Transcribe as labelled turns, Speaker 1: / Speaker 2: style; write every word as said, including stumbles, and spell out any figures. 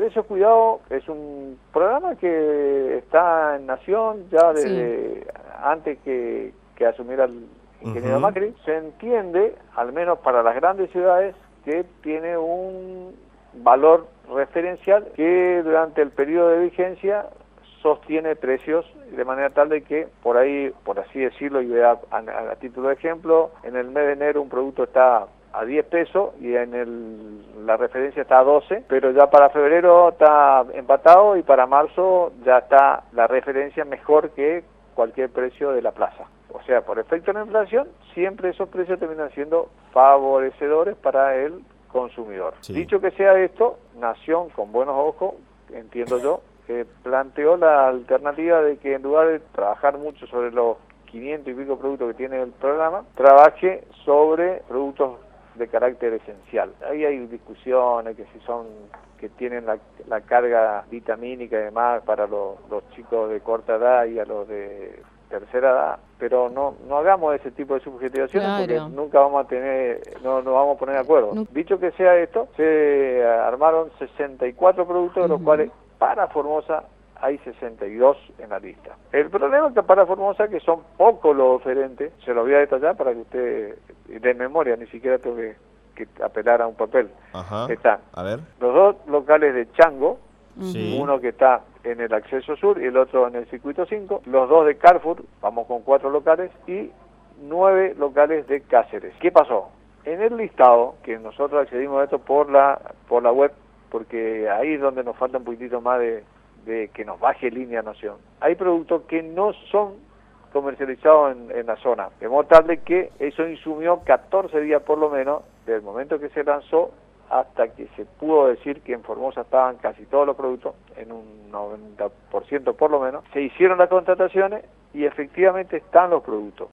Speaker 1: Precios Cuidado es un programa que está en Nación ya desde sí. antes que, que asumiera el ingeniero uh-huh. Macri. Se entiende, al menos para las grandes ciudades, que tiene un valor referencial que durante el periodo de vigencia sostiene precios de manera tal de que por ahí, por así decirlo, y a, a, a título de ejemplo, en el mes de enero un producto está a diez pesos y en el, la referencia está a doce, pero ya para febrero está empatado y para marzo ya está la referencia mejor que cualquier precio de la plaza. O sea, por efecto de la inflación, siempre esos precios terminan siendo favorecedores para el consumidor. Sí. Dicho que sea esto, Nación, con buenos ojos, entiendo yo, eh, planteó la alternativa de que en lugar de trabajar mucho sobre los quinientos y pico productos que tiene el programa, trabaje sobre productos de carácter esencial. Ahí hay discusiones que si son que tienen la, la carga vitamínica y demás para los, los chicos de corta edad y a los de tercera edad, pero no no hagamos ese tipo de subjetivaciones claro. porque nunca vamos a tener, no nos vamos a poner de acuerdo. No. Dicho que sea esto, se armaron sesenta y cuatro productos, de los uh-huh. cuales para Formosa hay sesenta y dos en la lista. El problema es que para Formosa, que son pocos los oferentes, se los voy a detallar para que usted de memoria, ni siquiera tengo que, que apelar a un papel.
Speaker 2: Ajá.
Speaker 1: Están
Speaker 2: a ver.
Speaker 1: los dos locales de Chango,
Speaker 2: sí.
Speaker 1: uno que está en el acceso sur y el otro en el circuito cinco, los dos de Carrefour, vamos con cuatro locales, y nueve locales de Cáceres. ¿Qué pasó? En el listado, que nosotros accedimos a esto por la por la web, porque ahí es donde nos falta un poquitito más de, de que nos baje línea Nación, hay productos que no son comercializados en, en la zona, de modo tal de que eso insumió catorce días por lo menos, desde el momento que se lanzó hasta que se pudo decir que en Formosa estaban casi todos los productos, en un noventa por ciento por lo menos, se hicieron las contrataciones y efectivamente están los productos.